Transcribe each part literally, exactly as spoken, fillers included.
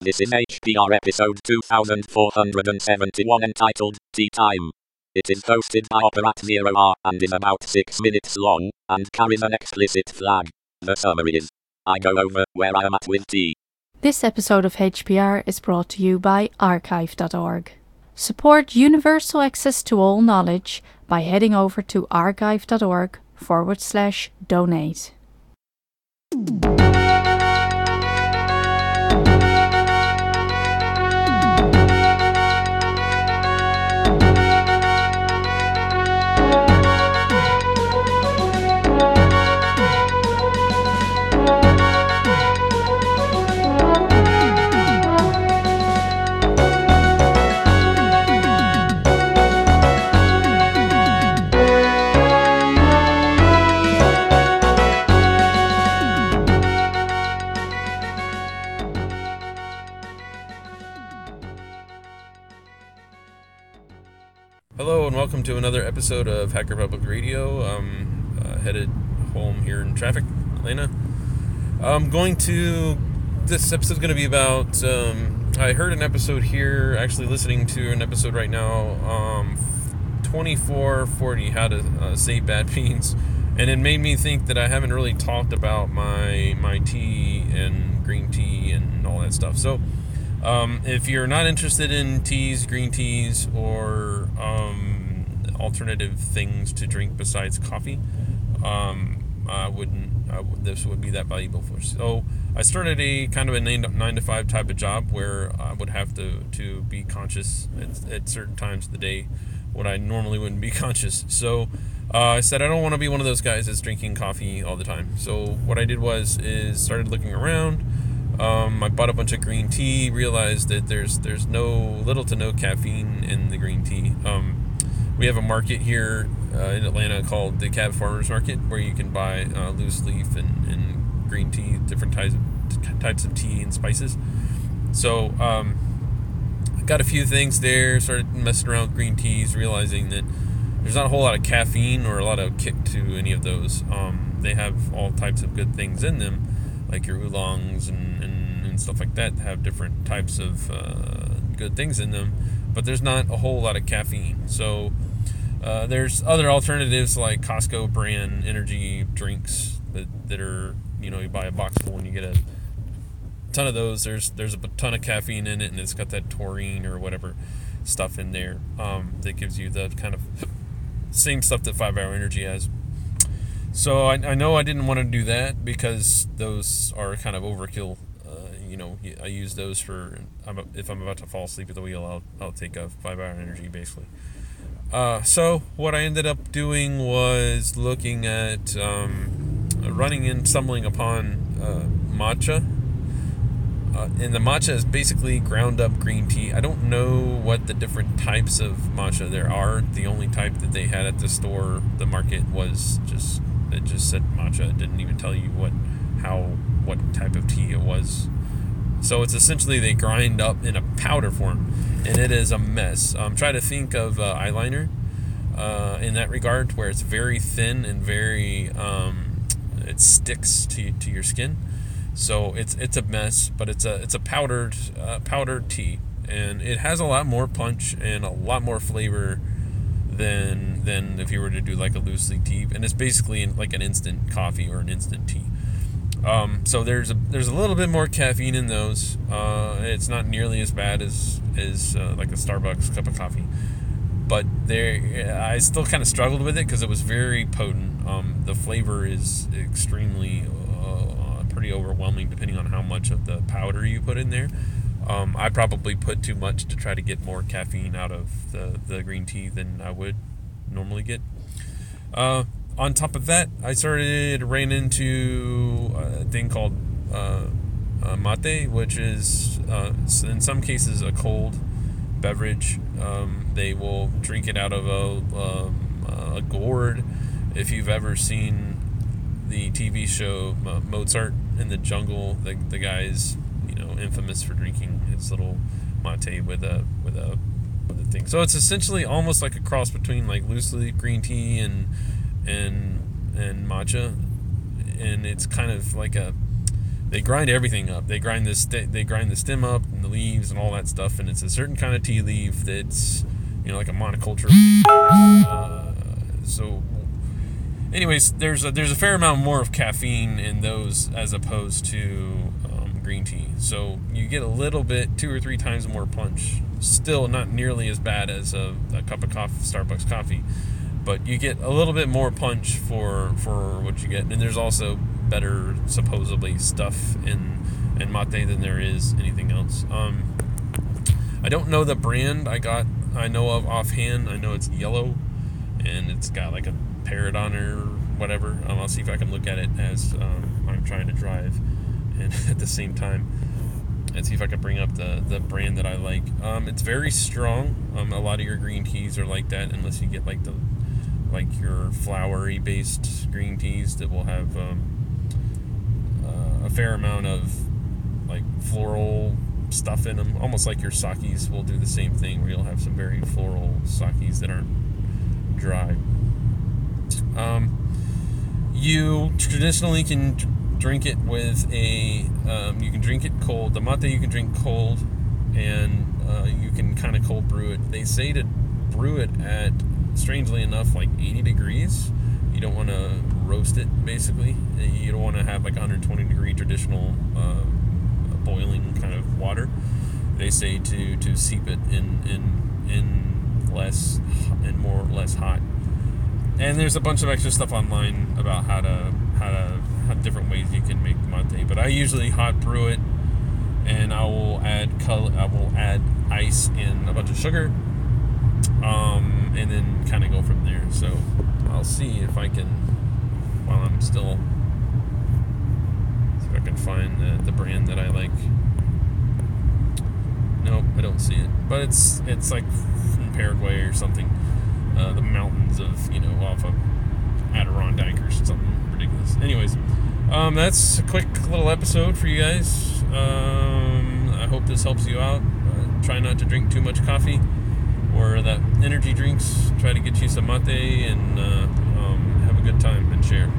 This is H P R episode two thousand four hundred seventy-one entitled Tea Time. It is hosted by Operat Zero R and is about six minutes long and carries an explicit flag. The summary is, I go over where I am at with tea. This episode of H P R is brought to you by archive dot org. Support universal access to all knowledge by heading over to archive dot org forward slash donate. Hello and welcome to another episode of Hacker Public Radio. I'm uh, headed home here in traffic, Atlanta. I'm going to, this episode's going to be about, um, I heard an episode here, actually listening to an episode right now, um, twenty-four forty, how to uh, save bad beans, and it made me think that I haven't really talked about my, my tea and green tea and all that stuff. So, Um, if you're not interested in teas, green teas, or um, alternative things to drink besides coffee, um, I wouldn't. I would, this would be that valuable for you. So I started a kind of a nine to, nine to five type of job where I would have to, to be conscious at, at certain times of the day when I normally wouldn't be conscious. So uh, I said I don't want to be one of those guys that's drinking coffee all the time. So what I did was is started looking around. Um, I bought a bunch of green tea, realized that there's there's no little to no caffeine in the green tea. Um, we have a market here uh, in Atlanta called the Cab Farmers Market where you can buy uh, loose leaf and, and green tea, different types of, types of tea and spices. So um, I got a few things there, started messing around with green teas, realizing that there's not a whole lot of caffeine or a lot of kick to any of those. Um, they have all types of good things in them, like your oolongs and, and, and stuff like that have different types of uh, good things in them, but there's not a whole lot of caffeine. So uh, there's other alternatives like Costco brand energy drinks that, that are, you know, you buy a box full and you get a ton of those. There's there's a ton of caffeine in it, and it's got that taurine or whatever stuff in there um, that gives you the kind of same stuff that five hour Energy has. So I, I know I didn't want to do that because those are kind of overkill. Uh, you know, I use those for if I'm about to fall asleep at the wheel, I'll I'll take a five hour Energy basically. Uh, so what I ended up doing was looking at um, running and stumbling upon uh, matcha. Uh, and the matcha is basically ground up green tea. I don't know what the different types of matcha there are. The only type that they had at the store, the market, was just it just said matcha. It didn't even tell you what, how, what type of tea it was. So it's essentially they grind up in a powder form, and it is a mess. Um, try to think of uh, eyeliner uh, in that regard, where it's very thin and very um, it sticks to to your skin. So it's it's a mess, but it's a it's a powdered uh, powdered tea, and it has a lot more punch and a lot more flavor than than if you were to do like a loose leaf tea, and it's basically like an instant coffee or an instant tea. Um, so there's a there's a little bit more caffeine in those. Uh, it's not nearly as bad as as uh, like a Starbucks cup of coffee, but there I still kind of struggled with it because it was very potent. Um, the flavor is extremely uh, pretty overwhelming depending on how much of the powder you put in there. Um, I probably put too much to try to get more caffeine out of the, the green tea than I would normally get. Uh, on top of that, I started ran into a thing called uh, uh, mate, which is uh, in some cases a cold beverage. Um, they will drink it out of a, um, a gourd. If you've ever seen the T V show uh, Mozart in the Jungle, the, the guy is, you know, infamous for drinking his little mate with a with a with a thing. So it's essentially almost like a cross between like loose leaf green tea and and and matcha, and it's kind of like a they grind everything up. They grind the st- they grind the stem up and the leaves and all that stuff, and it's a certain kind of tea leaf that's, you know, like a monoculture. Uh, so, anyways, there's a, there's a fair amount more of caffeine in those as opposed to um, green tea. So you get a little bit, two or three times more punch. Still not nearly as bad as a, a cup of coffee, Starbucks coffee, but you get a little bit more punch for for what you get. And there's also better, supposedly, stuff in in mate than there is anything else. Um, I don't know the brand I got. I know of offhand. I know it's yellow, and it's got like a parrot on it or whatever. Um, I'll see if I can look at it as um, I'm trying to drive, and at the same time, and see if I can bring up the, the brand that I like. Um, it's very strong. Um, a lot of your green teas are like that, unless you get like the like your flowery based green teas that will have um, uh, a fair amount of like floral stuff in them, almost like your sakis will do the same thing, where you'll have some very floral sakis that aren't dry. Um, you traditionally can drink it with a, um, you can drink it cold. The mate you can drink cold, and uh, you can kind of cold brew it. They say to brew it at, strangely enough, like eighty degrees. You don't want to roast it, basically. You don't want to have like one hundred twenty degree traditional uh, boiling kind of water. They say to, to seep it in, in, in less and more less hot. And there's a bunch of extra stuff online about how to how to how different ways you can make mate. But I usually hot brew it, and I will add color. I will add ice and a bunch of sugar, um, and then kind of go from there. So I'll see if I can, while I'm still, see if I can find the, the brand that I like. Nope, I don't see it. But it's it's like from Paraguay or something. Uh, the mountains of, you know, off of Adirondack or something ridiculous. Anyways, um, that's a quick little episode for you guys. Um, I hope this helps you out. Uh, try not to drink too much coffee or that energy drinks. Try to get you some mate and uh, um, have a good time and share.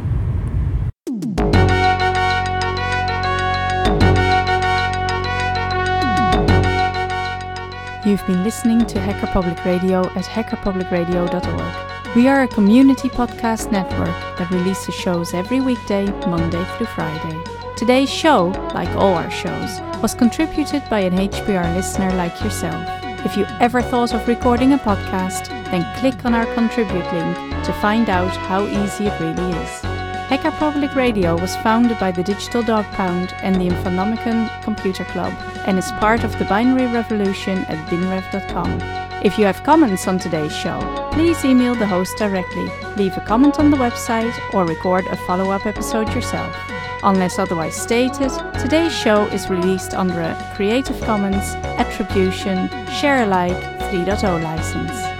You've been listening to Hacker Public Radio at hacker public radio dot org. We are a community podcast network that releases shows every weekday, Monday through Friday. Today's show, like all our shows, was contributed by an H P R listener like yourself. If you ever thought of recording a podcast, then click on our contribute link to find out how easy it really is. Hacker Public Radio was founded by the Digital Dog Pound and the Infonomicon Computer Club, and is part of the binary revolution at binrev dot com. If you have comments on today's show, please email the host directly, leave a comment on the website, or record a follow-up episode yourself. Unless otherwise stated, today's show is released under a Creative Commons Attribution Share Alike three point oh license.